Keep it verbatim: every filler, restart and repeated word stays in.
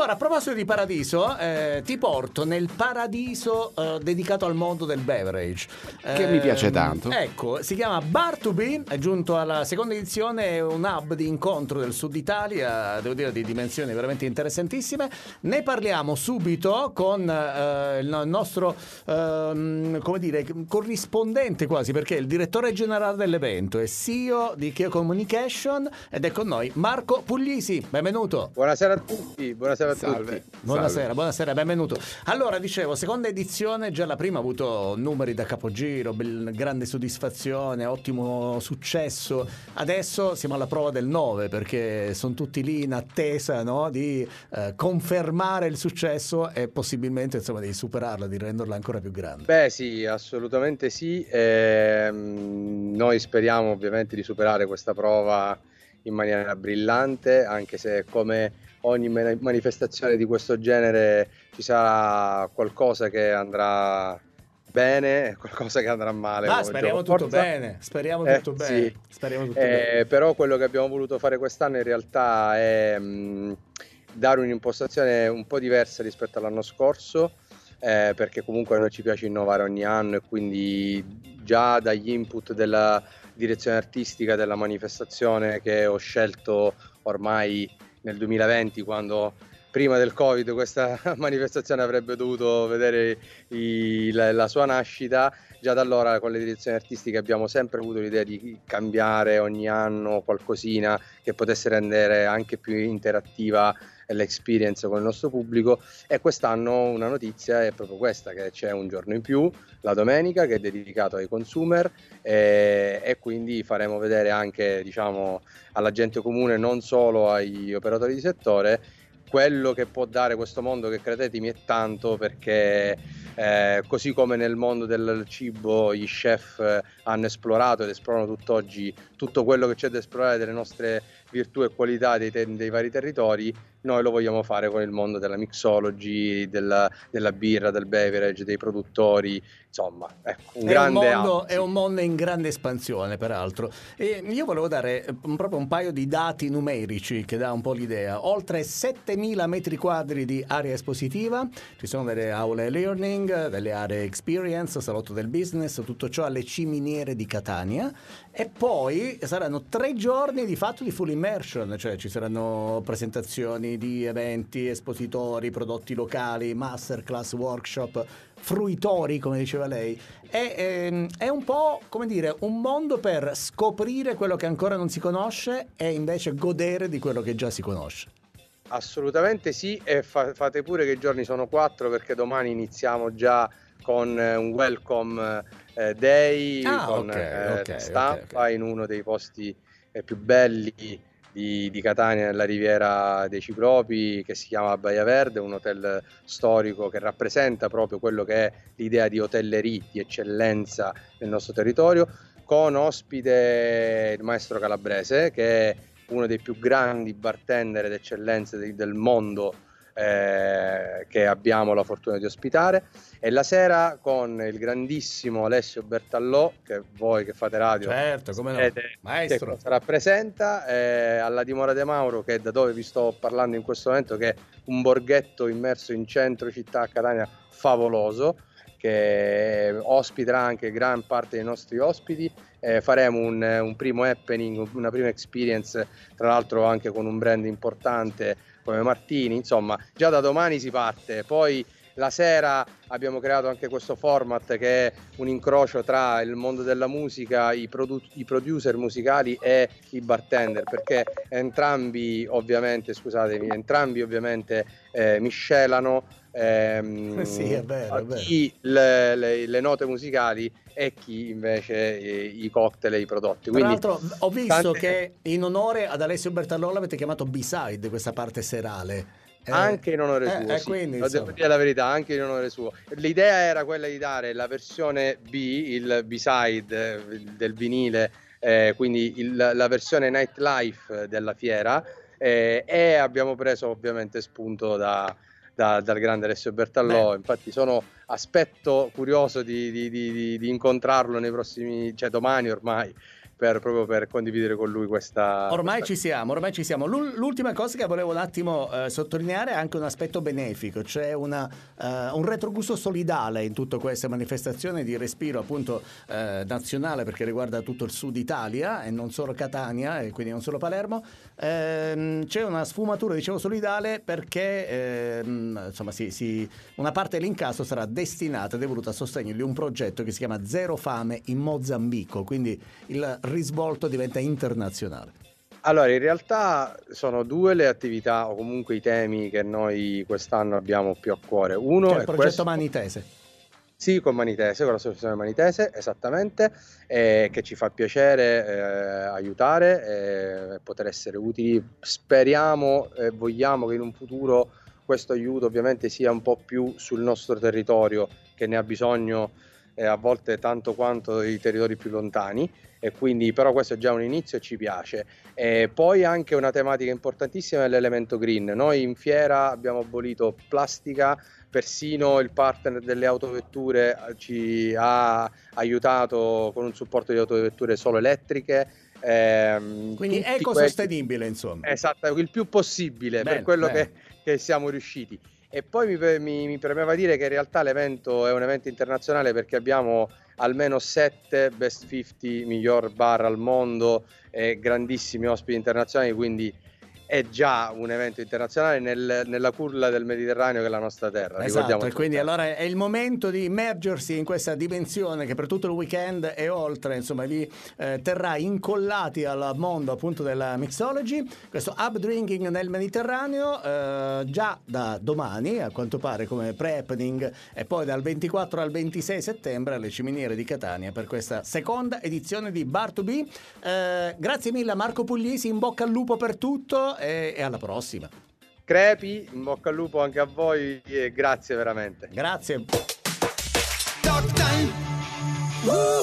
Allora, a proposito di paradiso, eh, ti porto nel paradiso eh, dedicato al mondo del beverage. Che Eh, mi piace tanto. Ecco, si chiama Bar to Be, è giunto alla seconda edizione, è un hub di incontro del sud Italia, devo dire di dimensioni veramente interessantissime. Ne parliamo subito con eh, il nostro, eh, come dire, corrispondente quasi, perché è il direttore generale dell'evento e C E O di Cheo Communication, ed è con noi Marco Puglisi. Benvenuto. Buonasera a tutti, buonasera a Salve. tutti. Buonasera, Salve. buonasera, benvenuto. Allora, dicevo, seconda edizione, già la prima ha avuto numeri da capogiro, bel- grande soddisfazione, ottimo successo. Adesso siamo alla prova del nove, perché sono tutti lì in attesa, no, di eh, confermare il successo e possibilmente, insomma, di superarlo, di renderlo ancora più grande. Beh sì, assolutamente sì. Ehm, noi speriamo ovviamente di superare questa prova in maniera brillante, anche se come ogni man- manifestazione di questo genere ci sarà qualcosa che andrà bene e qualcosa che andrà male. Ma come speriamo gioco. tutto Forza. bene, speriamo Eh, tutto bene. sì. Speriamo tutto Eh, bene. Però quello che abbiamo voluto fare quest'anno in realtà è mh, dare un'impostazione un po' diversa rispetto all'anno scorso, eh, perché comunque a noi ci piace innovare ogni anno e quindi già dagli input della direzione artistica della manifestazione che ho scelto ormai nel duemilaventi, quando prima del Covid questa manifestazione avrebbe dovuto vedere i- la, la sua nascita. Già da allora con le direzioni artistiche abbiamo sempre avuto l'idea di cambiare ogni anno qualcosina che potesse rendere anche più interattiva l'experience con il nostro pubblico, e quest'anno una notizia è proprio questa, che c'è un giorno in più, la domenica, che è dedicato ai consumer, e, e quindi faremo vedere anche, diciamo, alla gente comune, non solo agli operatori di settore, quello che può dare questo mondo che, credetemi, è tanto, perché eh, così come nel mondo del cibo gli chef eh, hanno esplorato ed esplorano tutt'oggi tutto quello che c'è da esplorare delle nostre virtù e qualità dei, te- dei vari territori, noi lo vogliamo fare con il mondo della mixology, della, della birra, del beverage, dei produttori, insomma, ecco, un È un, grande mondo, hub, è sì. un mondo in grande espansione, peraltro. E io volevo dare eh, un- proprio un paio di dati numerici che dà un po' l'idea. Oltre settemila metri quadri di area espositiva, ci sono delle aule learning, delle aree experience, salotto del business, tutto ciò alle Ciminiere di Catania. E poi saranno tre giorni di fatto di full immersion, cioè ci saranno presentazioni di eventi, espositori, prodotti locali, masterclass, workshop, fruitori, come diceva lei. È, ehm, è un po', come dire, un mondo per scoprire quello che ancora non si conosce e invece godere di quello che già si conosce. Assolutamente sì, e fa- fate pure che i giorni sono quattro, perché domani iniziamo già con eh, un welcome eh, day Ah, con ok, eh, ok, stampa ok, ok. in uno dei posti eh, più belli di, di Catania, nella riviera dei Ciclopi, che si chiama Baia Verde, un hotel storico che rappresenta proprio quello che è l'idea di hotellerie di eccellenza nel nostro territorio, con ospite il maestro Calabrese, che è uno dei più grandi bartender d'eccellenza de- del mondo, eh, che abbiamo la fortuna di ospitare, e la sera con il grandissimo Alessio Bertallò, che voi che fate radio Certo, come no. sapete che Maestro. cosa rappresenta, eh, alla Dimora de Mauro, che è da dove vi sto parlando in questo momento, che è un borghetto immerso in centro città a Catania, favoloso, che ospiterà anche gran parte dei nostri ospiti. Eh, faremo un, un primo happening, una prima experience, tra l'altro anche con un brand importante come Martini. Insomma, già da domani si parte. Poi la sera abbiamo creato anche questo format, che è un incrocio tra il mondo della musica, i, produ- i producer musicali e i bartender, perché entrambi ovviamente, scusatemi, entrambi ovviamente eh, miscelano ehm, Sì, è vero, a è vero. chi le, le- le note musicali e chi invece eh, i cocktail e i prodotti. Tra Quindi l'altro ho visto tante- che in onore ad Alessio Bertallò l'avete chiamato B-side, questa parte serale. Eh, anche in onore eh, suo, eh, sì, quindi, lo devo insomma. dire la verità, anche in onore suo. L'idea era quella di dare la versione B, il B-side eh, del vinile, eh, quindi il- la versione nightlife della fiera, eh, e abbiamo preso ovviamente spunto da, da- dal grande Alessio Bertallò. Beh. Infatti sono aspetto curioso di, di- di- di- di incontrarlo nei prossimi, cioè domani ormai, per, proprio per condividere con lui questa... Ormai questa... ci siamo, ormai ci siamo. L'ultima cosa che volevo un attimo eh, sottolineare è anche un aspetto benefico, c'è una, uh, un retrogusto solidale in tutte queste manifestazioni di respiro appunto eh, nazionale, perché riguarda tutto il sud Italia e non solo Catania e quindi non solo Palermo. Ehm, c'è una sfumatura, dicevo, solidale perché ehm, insomma sì, sì, una parte dell'incasso sarà destinata ed è voluta a sostegno di un progetto che si chiama Zero Fame in Mozambico, quindi il risvolto diventa internazionale. Allora, in realtà sono due le attività o comunque i temi che noi quest'anno abbiamo più a cuore. Uno cioè è il progetto questo, Manitese. Sì, con Manitese, con l'associazione Manitese, esattamente, eh, che ci fa piacere eh, aiutare e eh, poter essere utili. Speriamo e eh, vogliamo che in un futuro questo aiuto ovviamente sia un po' più sul nostro territorio, che ne ha bisogno eh, a volte tanto quanto i territori più lontani, e quindi però questo è già un inizio e ci piace. E poi anche una tematica importantissima è l'elemento green. Noi in fiera abbiamo abolito plastica, persino il partner delle autovetture ci ha aiutato con un supporto di autovetture solo elettriche. Ehm, quindi ecosostenibile, questi... insomma. Esatto, il più possibile. Bene, per quello che, che siamo riusciti. E poi mi, mi, mi premeva dire che in realtà l'evento è un evento internazionale perché abbiamo almeno sette best cinquanta miglior bar al mondo e grandissimi ospiti internazionali, quindi è già un evento internazionale nel, nella culla del Mediterraneo, che è la nostra terra. Esatto, e quindi allora è il momento di immergersi in questa dimensione che per tutto il weekend e oltre, insomma, vi eh, terrà incollati al mondo appunto della mixology, questo hub drinking nel Mediterraneo eh, già da domani, a quanto pare, come pre-happening, e poi dal ventiquattro al ventisei settembre alle Ciminiere di Catania per questa seconda edizione di Bar to Be. Eh, grazie mille a Marco Puglisi, in bocca al lupo per tutto e alla prossima. Crepi, in bocca al lupo anche a voi e grazie veramente. Grazie. Talk time.